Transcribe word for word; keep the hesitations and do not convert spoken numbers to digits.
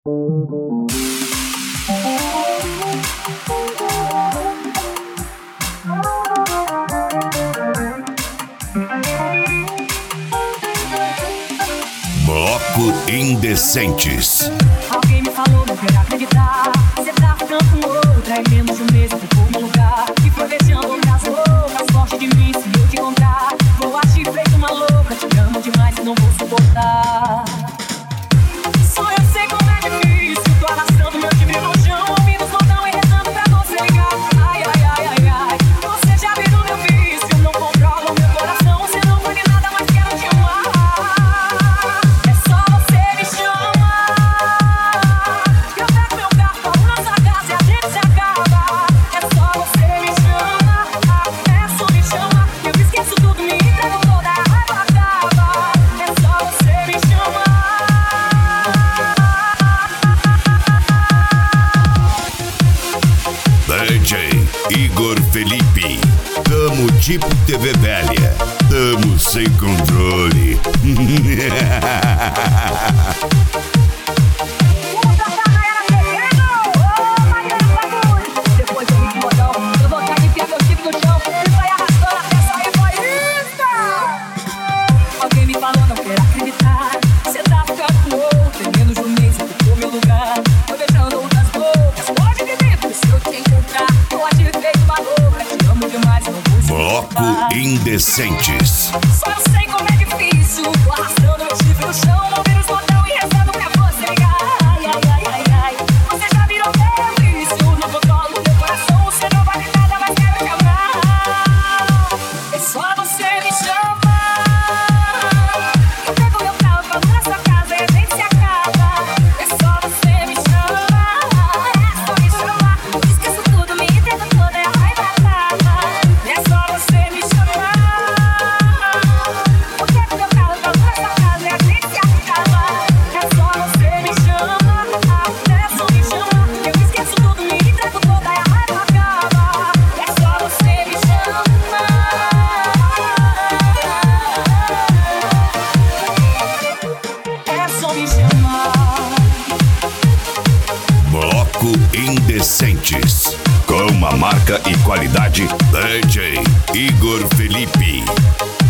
Bloco Indecentes. Alguém me falou, não quero acreditar. Você tá ficando com outra, é menos de um mês eu ficou no lugar. E foi beijando outras loucas, forte de mim se eu te encontrar. Vou agir feito uma louca, te amo demais e não vou suportar. Só eu sei como é difícil, tô arrastando meu time no chão, ouvindo os botão e rezando pra você ligar. Ai, ai, ai, ai, ai. Você já viu meu vício, não controla o meu coração. Você não foi nem nada, mas quero te amar. É só você me chamar, eu pego meu carro, vou na sua casa e a gente se acaba. É só você me chamar, é só me chamar, eu esqueço tudo, me entrego toda, a raiva acaba. É só você me chamar. D J Igor Felipe. Tamo tipo T V velha. Tamo sem controle. Depois eu me incomodão, eu vou cair e enfiar meu chifre no chão e vai arrastando até sair egoísta. Alguém me falou, não quero acreditar. Você tá ficando com outro, em menos de um mês você ficou meu lugar. Tô beijando outras bocas, pode me ver, se eu te encontrar. Tô agindo feito uma louca, te amo demais, não vou Bloco suportar. Indecentes. Só eu sei como é difícil, tô arrastando meu chifre no chão, ouvindo os botão e rezando pra você ligar. Ai, ai, ai, ai, ai. Você já virou meu vício, não controlo meu coração. Você não vale nada, mas quero te amar. É só você me chamar, eu pego meu carro, vamos na sua casa e a gente se acaba. É só você me chamar, é só me chamar, esqueço tudo, me entrego toda, a raiva acaba. É só você me chamar, eu pego meu carro, vamos na sua casa e a gente se acaba. É só você me chamar, é só me chamar, eu esqueço tudo, me entrego toda, a raiva acaba. É só você me chamar. É só me chamar. Bloco Indecentes. Com uma marca e qualidade D J Igor Felipe.